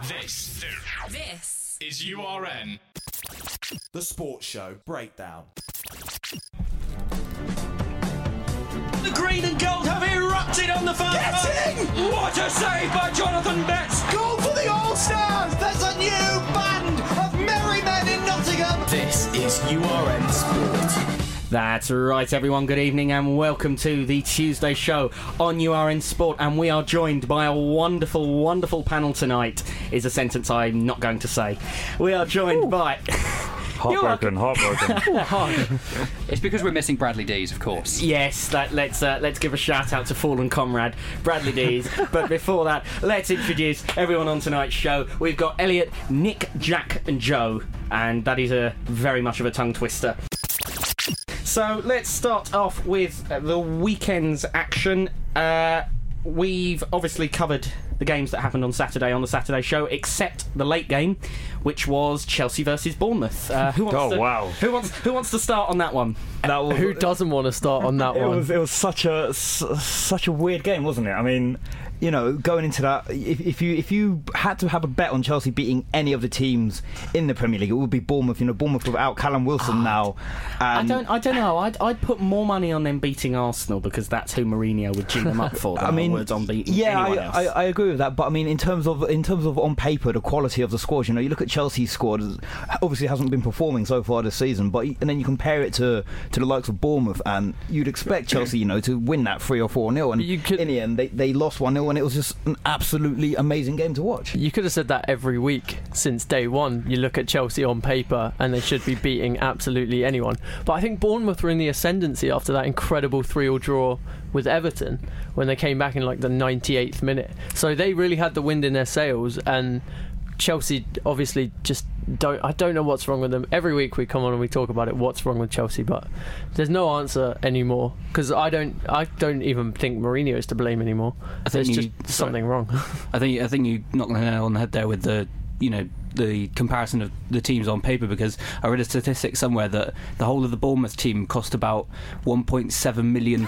This is URN. The Sports Show Breakdown. The green and gold have erupted on the first. Getting! What a save by Jonathan Betts! Goal for the All-Stars! There's a new band of merry men in Nottingham! This is URN Sport. That's right, everyone. Good evening and welcome to the Tuesday show on URN Sport. And we are joined by a wonderful, wonderful panel tonight, is a sentence I'm not going to say. We are joined by... Heartbroken. It's because we're missing Bradley Dees, of course. Yes, let's give a shout out to fallen comrade Bradley Dees. But before that, let's introduce everyone on tonight's show. We've got Elliot, Nick, Jack and Joe, and that is a very much of a tongue twister. So let's start off with the weekend's action. We've obviously covered the games that happened on Saturday on the Saturday show, except the late game, which was Chelsea versus Bournemouth. Who wants to start on that one? Who doesn't want to start on that one? It was such a weird game, wasn't it? I mean, you know, going into that, if you had to have a bet on Chelsea beating any of the teams in the Premier League, it would be Bournemouth. You know, Bournemouth without Callum Wilson now. I don't know. I'd put more money on them beating Arsenal because that's who Mourinho would gin them up for. Than I mean, words on beating anyone else. I agree with that. But I mean, in terms of on paper, the quality of the squad. You know, you look at Chelsea's squad. Obviously, hasn't been performing so far this season. And then you compare it to the likes of Bournemouth, and you'd expect Chelsea, you know, to win that 3 or 4-0. And in the end, they lost 1-0, and it was just an absolutely amazing game to watch. You could have said that every week since day one. You look at Chelsea on paper, and they should be beating absolutely anyone. But I think Bournemouth were in the ascendancy after that incredible 3-3 draw with Everton when they came back in like the 98th minute. So they really had the wind in their sails, and Chelsea obviously just I don't know what's wrong with them. Every week we come on and we talk about it, what's wrong with Chelsea, but there's no answer anymore, because I don't even think Mourinho is to blame anymore. There's just something wrong. I think you knocked the nail on the head there with the comparison of the teams on paper, because I read a statistic somewhere that the whole of the Bournemouth team cost about £1.7 million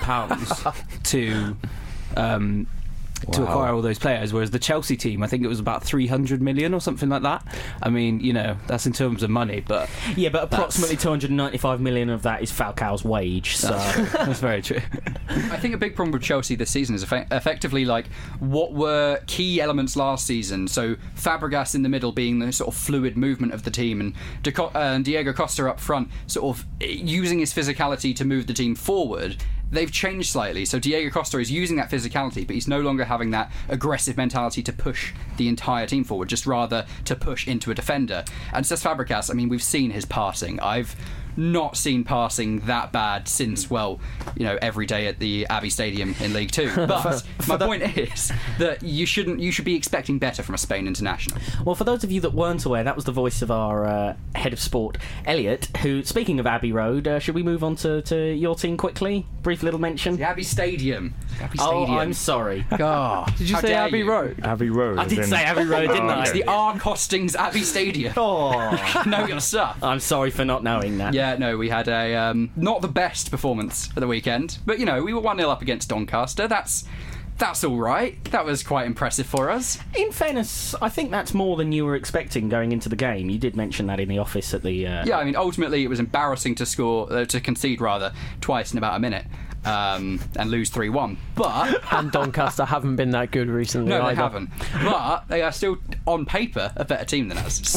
to acquire all those players, whereas the Chelsea team, I think it was about 300 million or something like that. I mean, you know, that's in terms of money, but yeah, but approximately 295 million of that is Falcao's wage. So that's very true. I think a big problem with Chelsea this season is effectively like what were key elements last season. So Fabregas in the middle being the sort of fluid movement of the team, and Diego Costa up front, sort of using his physicality to move the team forward. They've changed slightly. So Diego Costa is using that physicality, but he's no longer having that aggressive mentality to push the entire team forward, just rather to push into a defender. And Cesc Fabregas, I mean, we've seen his passing. I've not seen passing that bad since, well, you know, every day at the Abbey Stadium in League Two. But my point is that you should be expecting better from a Spain international. Well, for those of you that weren't aware, that was the voice of our head of sport, Elliot, who, speaking of Abbey Road, should we move on to your team quickly? Brief little mention. The Abbey Stadium. Oh, I'm sorry. God. Did you say Abbey Road? Abbey Road. I did say Abbey Road, didn't I? It's the R. Costings Abbey Stadium. Oh. Know your stuff. I'm sorry for not knowing that. Yeah, no, we had a not the best performance for the weekend, but, you know, we were 1-0 up against Doncaster. That's all right. That was quite impressive for us. In fairness, I think that's more than you were expecting going into the game. You did mention that in the office at the... Yeah, I mean, ultimately it was embarrassing to concede twice in about a minute. And lose 3-1, and Doncaster haven't been that good recently. No, either. they haven't. But they are still, on paper, a better team than us.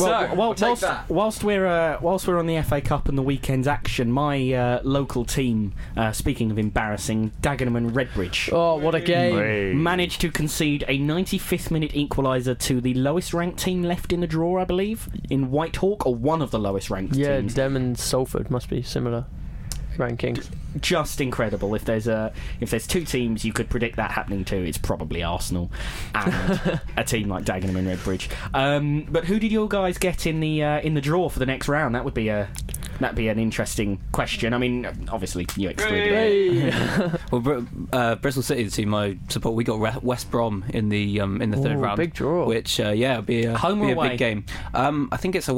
Whilst we're on the FA Cup and the weekend's action, my local team, speaking of embarrassing, Dagenham and Redbridge. Oh, what a game! Managed to concede a 95th minute equaliser to the lowest ranked team left in the draw, I believe, in Whitehawk, or one of the lowest ranked teams. Yeah, them and Salford must be similar rankings. Just incredible. If there's two teams you could predict that happening to, it's probably Arsenal and a team like Dagenham and Redbridge. But who did your guys get in the draw for the next round? That'd be an interesting question. I mean, obviously you excluded it. Well, Bristol City, the team I support, we got West Brom in the third round. Big draw. Which would be a home or away? big game. I think it's away.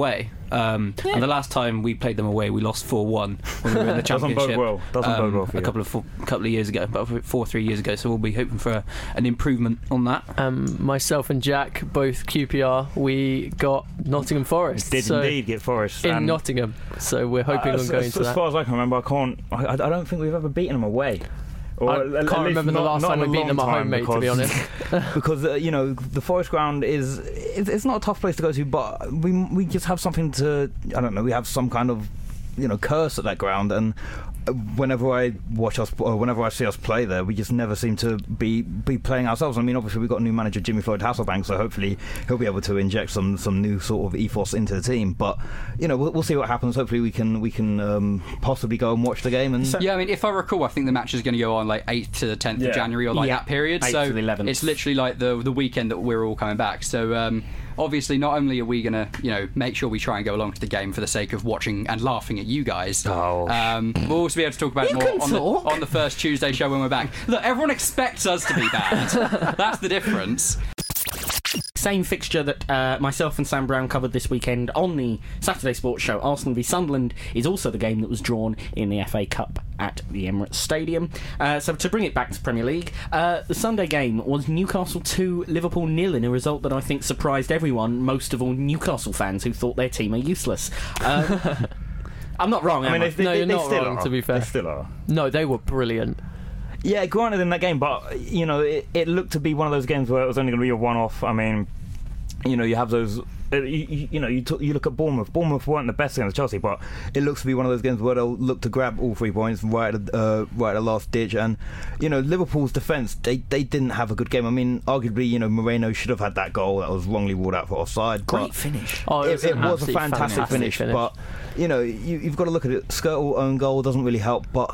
And the last time we played them away, we lost 4-1 when we were in the Doesn't Championship. Doesn't bode well for you. A couple of years ago, about 3 years ago. So we'll be hoping for an improvement on that. Myself and Jack, both QPR, we got Nottingham Forest. Did indeed get Forest in Nottingham. So we're hoping on going to that. As far as I can remember, I don't think we've ever beaten them away. I can't remember the last time we beat them at home, mate, to be honest. Because the Forest ground it's not a tough place to go to, but we just have something to, I don't know, we have some kind of curse at that ground, and whenever I see us play there, we just never seem to be playing ourselves. I mean, obviously we've got a new manager, Jimmy Floyd Hasselbank, so hopefully he'll be able to inject some new sort of ethos into the team. But we'll see what happens. Hopefully we can possibly go and watch the game. And I mean, if I recall, I think the match is going to go on like 8th to the 10th of January or that period. 8th So to the 11th. It's literally like the weekend that we're all coming back. So obviously, not only are we going to make sure we try and go along to the game for the sake of watching and laughing at you guys, we'll also be able to talk about it more on the first Tuesday show when we're back. Look, everyone expects us to be bad. That's the difference. Same fixture that myself and Sam Brown covered this weekend on the Saturday Sports Show. Arsenal v Sunderland is also the game that was drawn in the FA Cup at the Emirates Stadium. So to bring it back to Premier League, the Sunday game was Newcastle 2, Liverpool 0 in a result that I think surprised everyone, most of all Newcastle fans who thought their team are useless. I'm not wrong, am I? No, you're not still wrong, are. to be fair. They still are. No, they were brilliant. yeah, granted in that game, but it looked to be one of those games where it was only going to be a one-off. I mean, you have those. You look at Bournemouth. Bournemouth weren't the best against Chelsea, but it looks to be one of those games where they'll look to grab all 3 points right at the last ditch. And Liverpool's defence, they didn't have a good game. I mean, arguably, Moreno should have had that goal that was wrongly ruled out for offside. Great finish. Oh, It was a fantastic finish, but you've got to look at it. Skirtle own goal doesn't really help, but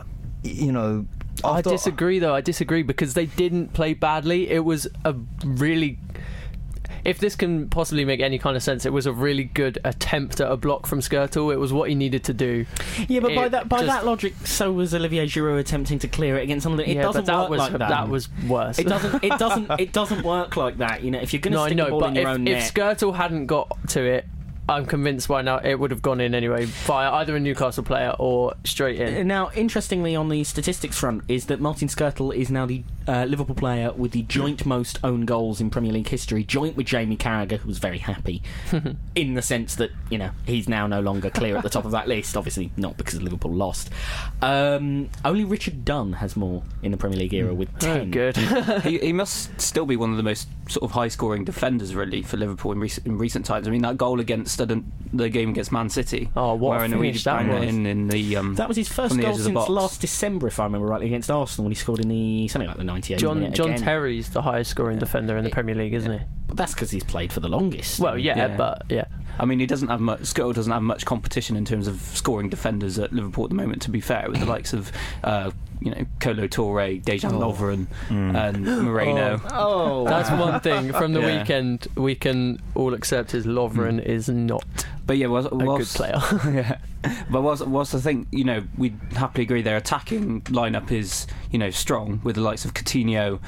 I disagree though. I disagree because they didn't play badly. It was a really, if this can possibly make any kind of sense, it was a really good attempt at a block from Skirtle. It was what he needed to do. Yeah, but by that logic, so was Olivier Giroud attempting to clear it against someone. It doesn't work like that. That was worse. It doesn't work like that. If you're going to stick the ball in your own net. If Skirtle hadn't got to it, I'm convinced by now it would have gone in anyway via either a Newcastle player or straight in. Now, interestingly, on the statistics front, is that Martin Skirtle is now the Liverpool player with the joint most own goals in Premier League history, joint with Jamie Carragher, who was very happy in the sense that he's now no longer clear at the top of that list. Obviously, not because Liverpool lost. Only Richard Dunn has more in the Premier League era with 10. Oh, good. He must still be one of the most sort of high-scoring defenders, really, for Liverpool in recent times. I mean, that goal against the game against Man City. Oh, what a finish that was! That was his first goal since last December, if I remember rightly, against Arsenal when he scored in something like the 98th minute. John Terry's the highest-scoring defender in the Premier League, isn't he? But that's because he's played for the longest. Well, but I mean, he doesn't have much. Skirtle doesn't have much competition in terms of scoring defenders at Liverpool at the moment. To be fair, with the likes of Kolo Touré, Dejan Lovren, and Moreno. That's one thing from the weekend we can all accept is Lovren is not. But yeah, a good player. Yeah, but whilst I think we'd happily agree their attacking lineup is strong with the likes of Coutinho,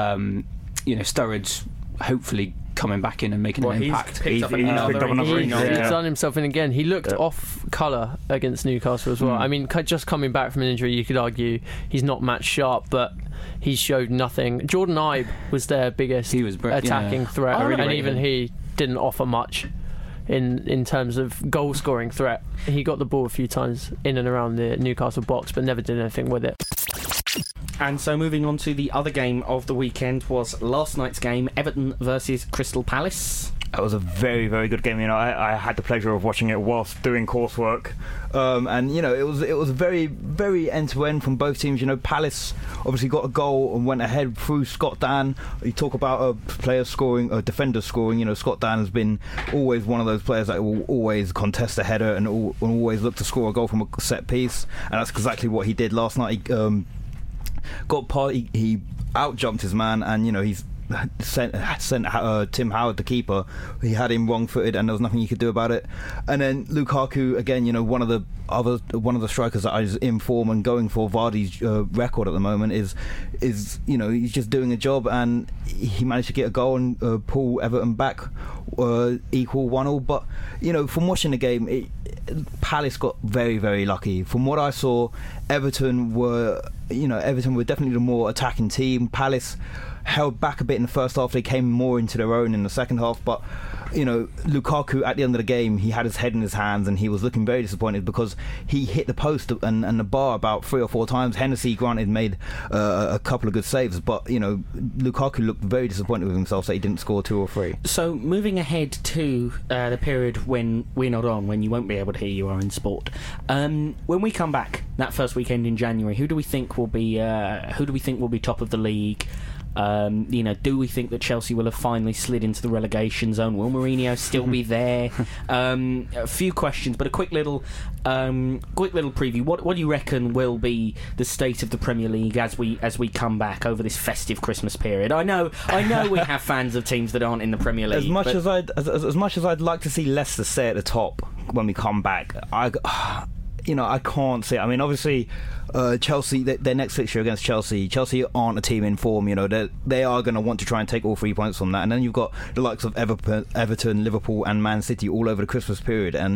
Sturridge, hopefully coming back in and making an impact. He's done himself in again. He looked off colour against Newcastle as well. I mean, just coming back from an injury, you could argue he's not match sharp, but he showed nothing. Jordan Ibe was their biggest attacking threat, and even he didn't offer much in terms of goal scoring threat. He got the ball a few times in and around the Newcastle box, but never did anything with it. And so moving on to the other game of the weekend was last night's game, Everton versus Crystal Palace. That was a very, very good game. I had the pleasure of watching it whilst doing coursework, and it was very, very end to end from both teams. Palace obviously got a goal and went ahead through Scott Dan. You talk about a player scoring, a defender scoring. Scott Dan has been always one of those players that will always contest a header and always look to score a goal from a set piece, and that's exactly what he did last night. He got he out jumped his man, and sent Tim Howard, the keeper. He had him wrong-footed, and there was nothing you could do about it. And then Lukaku, again, one of the strikers that is in form and going for Vardy's record at the moment is he's just doing a job, and he managed to get a goal and pull Everton back equal 1-1. But from watching the game, Palace got very, very lucky. From what I saw, Everton were definitely the more attacking team. Palace held back a bit in the first half. They came more into their own in the second half, but Lukaku at the end of the game, he had his head in his hands and he was looking very disappointed because he hit the post and the bar about 3 or 4 times. Hennessy, granted, made a couple of good saves, but Lukaku looked very disappointed with himself that he didn't score 2 or 3. So moving ahead to the period when we're not on, when you won't be able to hear You Are in Sport, when we come back that first weekend in January, who do we think will be top of the league? Do we think that Chelsea will have finally slid into the relegation zone? Will Mourinho still be there? A few questions, but a quick little preview. What do you reckon will be the state of the Premier League as we come back over this festive Christmas period? I know we have fans of teams that aren't in the Premier League. As much as I'd like to see Leicester stay at the top when we come back, I can't see it. I mean, obviously, Chelsea, their next fixture against Chelsea aren't a team in form. They are going to want to try and take all 3 points from that. And then you've got the likes of Everton, Liverpool, and Man City all over the Christmas period. And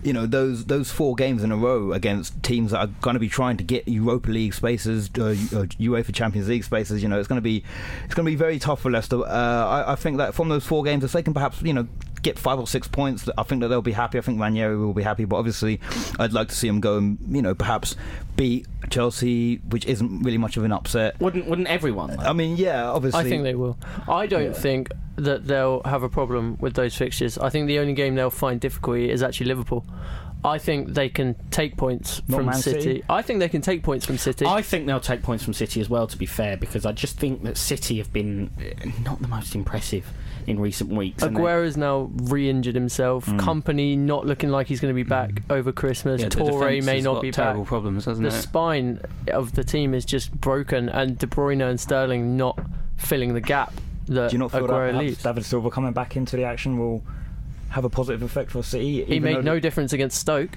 those 4 games in a row against teams that are going to be trying to get Europa League spaces, UEFA Champions League spaces. It's going to be very tough for Leicester. I think that from those 4 games, if they can perhaps get 5 or 6 points, I think that they'll be happy. I think Ranieri will be happy, but obviously I'd like to see them go and perhaps beat Chelsea, which isn't really much of an upset. Wouldn't everyone though? I mean, yeah, obviously. I think they will. I don't think that they'll have a problem with those fixtures. I think the only game they'll find difficulty is actually Liverpool. I think they can take points from City. I think they can take points from City. I think they'll take points from City as well, to be fair, because I just think that City have been not the most impressive in recent weeks. Aguero's now re-injured himself. Company not looking like he's going to be back over Christmas. Toure may not be back. Terrible problems, hasn't it? The spine of the team is just broken, and De Bruyne and Sterling not filling the gap that Do you not feel Aguero that leaves. David Silva coming back into the action will have a positive effect for City? He made no difference against Stoke.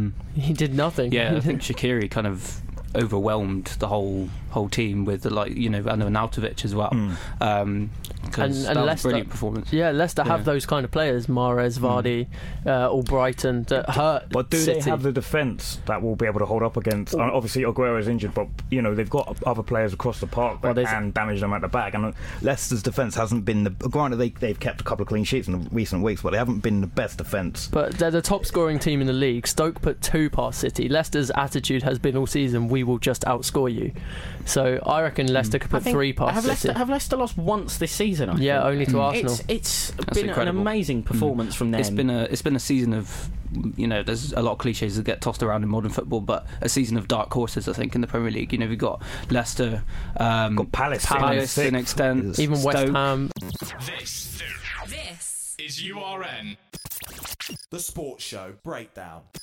He did nothing. Yeah, I think Shaqiri kind of overwhelmed the whole team with and Arnautovic as well. And that was a Leicester, brilliant performance. Yeah, Leicester have those kind of players, Mahrez, Vardy, Albrighton, that hurt. But do City. they have the defence that will be able to hold up against? Obviously, Aguero's injured, but they've got other players across the park that can damage them at the back. And Leicester's defence hasn't been granted they've kept a couple of clean sheets in the recent weeks, but they haven't been the best defence. But they're the top scoring team in the league. Stoke put 2 past City. Leicester's attitude has been all season, we will just outscore you. So I reckon Leicester could put 3 past City. Have Leicester lost once this season? I think? Only to Arsenal. It's That's been incredible. an amazing performance from them. It's been a season of there's a lot of cliches that get tossed around in modern football, but a season of dark horses, I think, in the Premier League. We've got Leicester, got Palace to an extent, even Stoke. West Ham. This is URN. The Sports Show Breakdown.